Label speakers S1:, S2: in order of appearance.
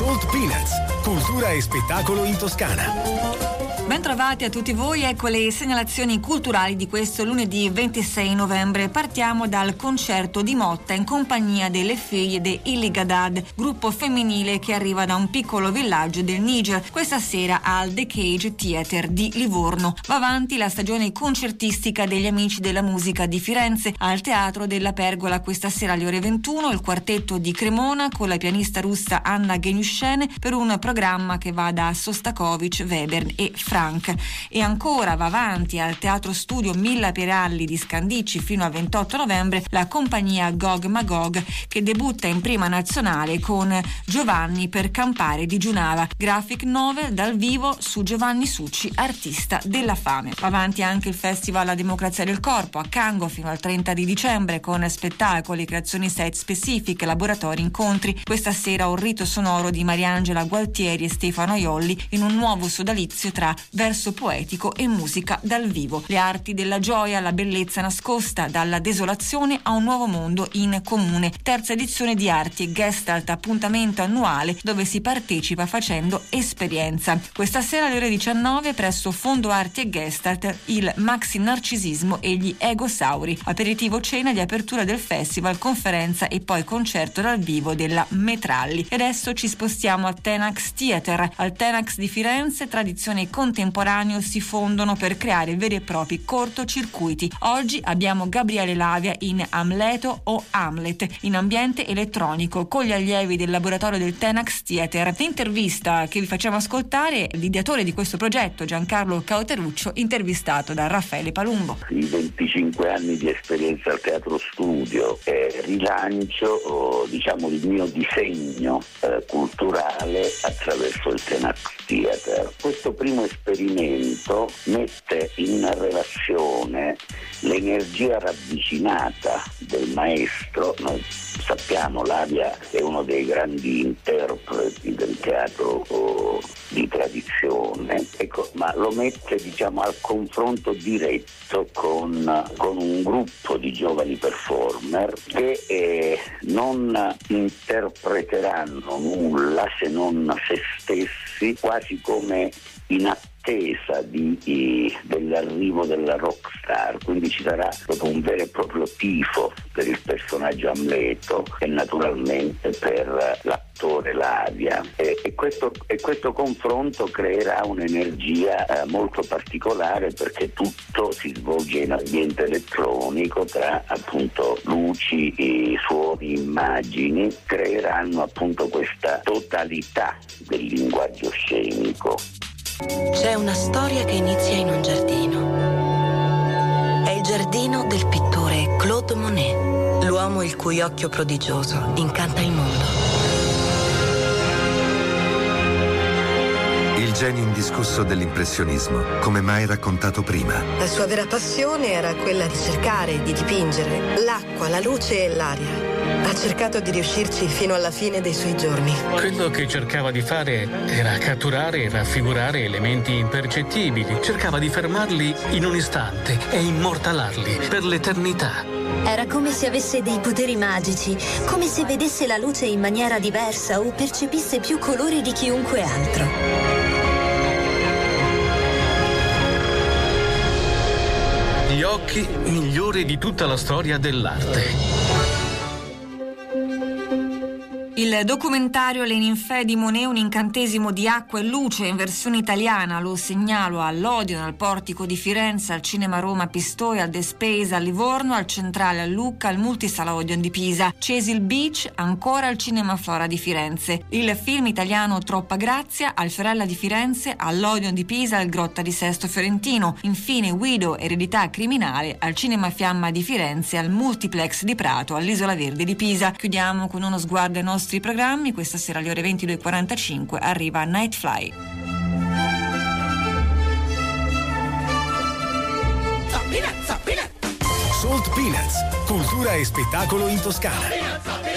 S1: Salt Peanuts, cultura e spettacolo in Toscana.
S2: Bentrovati a tutti voi, ecco le segnalazioni culturali di questo lunedì 26 novembre. Partiamo dal concerto di Motta in compagnia delle figlie de Illigadad, gruppo femminile che arriva da un piccolo villaggio del Niger, questa sera al The Cage Theatre di Livorno. Va avanti la stagione concertistica degli Amici della Musica di Firenze al Teatro della Pergola. Questa sera alle ore 21 il quartetto di Cremona con la pianista russa Anna Genyushene per un programma che va da Sostakovich, Webern e Frank. E ancora va avanti al Teatro Studio Milla Piralli di Scandicci fino al 28 novembre la compagnia Gog Magog che debutta in prima nazionale con Giovanni per campare di Giunava, graphic novel dal vivo su Giovanni Succi, artista della fame. Va avanti anche il Festival La Democrazia del Corpo a Cango fino al 30 di dicembre con spettacoli, creazioni set specifiche, laboratori, incontri. Questa sera un rito sonoro di Mariangela Gualtieri e Stefano Iolli in un nuovo sodalizio tra verso poetico e musica dal vivo. Le arti della gioia, la bellezza nascosta dalla desolazione a un nuovo mondo in comune. Terza edizione di Arti e Gestalt, appuntamento annuale dove si partecipa facendo esperienza. Questa sera alle ore 19 presso Fondo Arti e Gestalt il Maxi Narcisismo e gli Egosauri. Aperitivo cena di apertura del festival, conferenza e poi concerto dal vivo della Metralli. E adesso ci spostiamo a Tenax Theatre. Al Tenax di Firenze tradizione contemporaneo si fondono per creare veri e propri cortocircuiti. Oggi abbiamo Gabriele Lavia in Amleto o Hamlet in ambiente elettronico con gli allievi del laboratorio del Tenax Theatre. L'intervista che vi facciamo ascoltare è l'ideatore di questo progetto, Giancarlo Cauteruccio, intervistato da Raffaele Palumbo.
S3: I 25 anni di esperienza al teatro studio e rilancio il mio disegno culturale attraverso il Tenax Theatre. Questo primo esperimento mette in relazione l'energia ravvicinata del maestro. Noi sappiamo Lavia è uno dei grandi interpreti del teatro di tradizione, ma lo mette al confronto diretto con un gruppo di giovani performer che non interpreteranno nulla se non se stessi, quasi come in attesa dell'arrivo della rockstar. Quindi ci sarà proprio un vero e proprio tifo per il personaggio Amleto e naturalmente per l'attore Lavia e questo confronto creerà un'energia molto particolare, perché tutto si svolge in ambiente elettronico tra appunto luci, suoni, immagini, creeranno appunto questa totalità del linguaggio scenico.
S4: C'è una storia che inizia in un giardino. È il giardino del pittore Claude Monet, l'uomo il cui occhio prodigioso incanta il mondo.
S5: Il genio indiscusso dell'impressionismo, come mai raccontato prima.
S6: La sua vera passione era quella di cercare, di dipingere l'acqua, la luce e l'aria. Ha cercato di riuscirci fino alla fine dei suoi giorni.
S7: Quello che cercava di fare era catturare e raffigurare elementi impercettibili. Cercava di fermarli in un istante e immortalarli per l'eternità.
S8: Era come se avesse dei poteri magici, come se vedesse la luce in maniera diversa o percepisse più colori di chiunque altro.
S7: Gli occhi migliori di tutta la storia dell'arte.
S2: Il documentario Le ninfee di Monet, un incantesimo di acqua e luce in versione italiana, lo segnalo all'Odeon, al Portico di Firenze, al Cinema Roma Pistoia, al The Space a Livorno, al Centrale a Lucca, al Multisala Odeon di Pisa, Cecil Beach ancora al Cinema Flora di Firenze. Il film italiano Troppa Grazia al Fiorella di Firenze, all'Odeon di Pisa, al Grotta di Sesto Fiorentino. Infine Guido, Eredità criminale al Cinema Fiamma di Firenze, al Multiplex di Prato, all'Isola Verde di Pisa. Chiudiamo con uno sguardo ai nostri programmi. Questa sera alle ore 22:45 arriva Nightfly.
S1: Salt Peanuts, cultura e spettacolo in Toscana.